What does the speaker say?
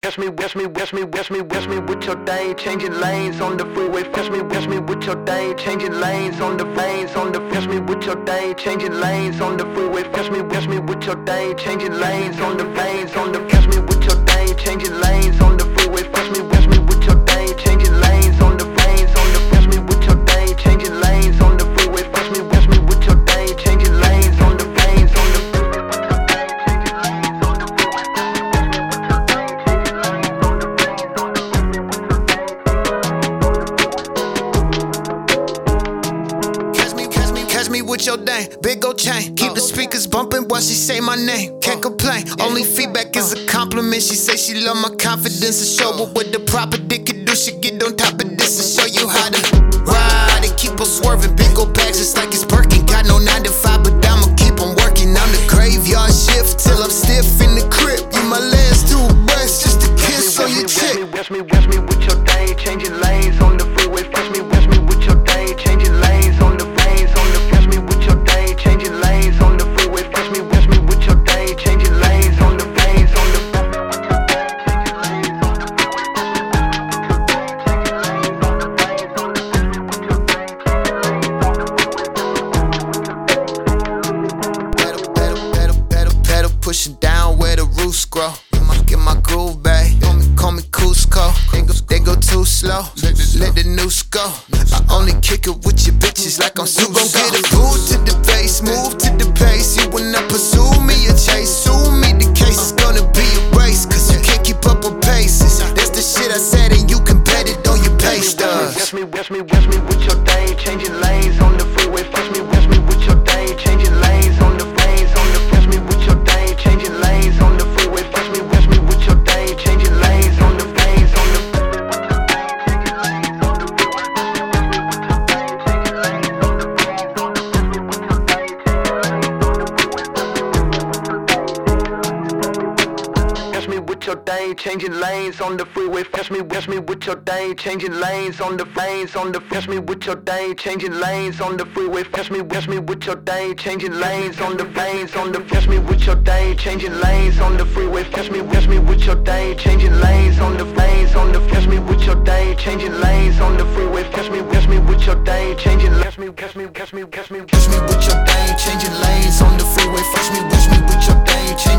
me with your day, changing lanes on the freeway. Fresh me with your day, changing lanes on the veins on the. Fresh me with your day, changing lanes on the freeway. Fresh me with your day, changing lanes on the veins on the. Fresh me with your day, changing lanes on the freeway. Fresh me with your day, changing lanes on the veins on the. Fresh me with your day, changing lanes on the freeway. Fresh me with your day, changing lanes on the veins on the. Catch me with your dang, big ol' chain. Keep the speakers bumping while she say my name. Can't complain, only feedback is a compliment. She say she love my confidence and show her what the proper dick can do. She get on top of this and show you how to ride and keep on swerving. Big ol' bags just like it's Birkin. Got no 9 to 5, but I'ma keep on working. On the graveyard shift till I'm stiff in the crib. You my last 2 breaths, just a kiss on your chick. Fresh me with your day, changing lanes on the freeway. Fresh me with your day, changing lanes on the veins on the. Fresh me with your day, changing lanes on the freeway. Fresh me with your day, changing lanes on the veins on the. Pedal pushing down where the roots grow. Get my groove back. Call me Cusco. They go too slow. Let the noose go. I only kick it with your bitches like I'm Super. Gon' get a boot to the base, move to the pace. You will not pursue me or chase. Sue me, the case is gonna be a race. Cause you can't keep up with paces. That's the shit I said and you can bet it on your pay stubs. Fresh me with your day, changing lanes on the freeway. Fresh me with your day, changing lanes on the veins on the. Fresh me with your day, changing lanes on the freeway. Fresh me with your day, changing lanes on the veins on the. Fresh me with your day, changing lanes on the freeway. Fresh me with your day, changing lanes on the veins on the. Fresh me with your day, changing lanes on the freeway. Fresh me with your day, changing lanes on the veins on the. Fresh me with your day, changing lanes on the freeway. Fresh me with your day, changing lanes on the veins on the. Fresh me with your day, changing lanes on the freeway. Fresh me with your day, changing. Fresh me with your day, changing lanes on the freeway. Fresh me with your day, changing.